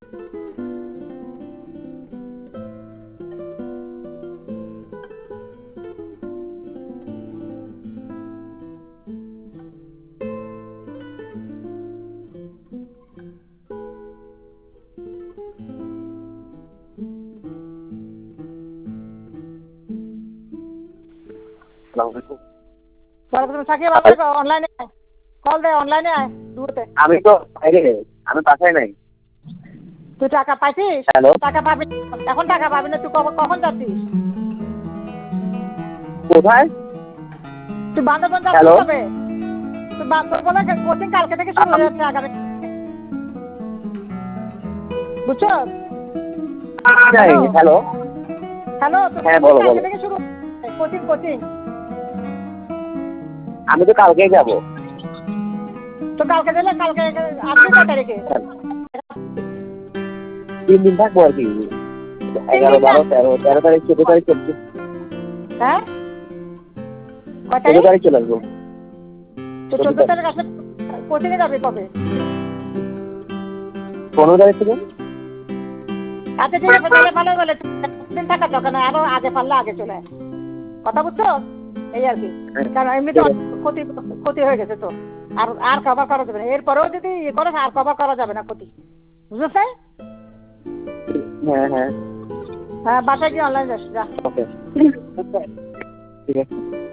অনলাইনে কল দে, অনলাইনে আয় দূরতে। আমি তো বাইরে, আমি বাসায় নাই। তুই টাকা পাইছিস? হ্যালো, টাকা পাবি এখন, টাকা পাবি না। তুই কখন যাচ্ছিস? কোথায়? তুই বান্দরবন যাচ্ছিস হ্যালো, কবে? তুই বান্দরবনে কোচিং কালকে থেকে শুরু হয়ে যাচ্ছে, আগামী। বুঝছো? হ্যালো, হ্যালো, হ্যাঁ বলো কালকে বলো। থেকে শুরু কোচিং। আমি তো কালকেই যাবো। তো কালকে দিলে কালকে আসবি কয় তারিখে? 3 দিন থাকবো আর কি। 11, 12, 13 তারিখ, 14 তারিখ চলছে। হ্যাঁ, কয় 14 তারিখ? তারিখ চলে আসবো। তো 14 তারিখ আসলে কোচিংয়ে যাবি কবে? 15 তারিখ থেকে। আচ্ছা ঠিক আছে, তাহলে ভালো বলে দিন থাকার দরকার নয়, আরো আগে পারলে আগে চলে আয়। কথা বুঝছো? এই আর কি। কারণ এমনিতে ক্ষতি হয়ে গেছে তো, আর কভার করা যাবে না। এরপরেও যদি ইয়ে করে আর কভার করা যাবে না ক্ষতি, বুঝছো? হ্যাঁ হ্যাঁ, হ্যাঁ, বাসায় গিয়ে অনলাইন যাস, যা। ওকে, ঠিক আছে।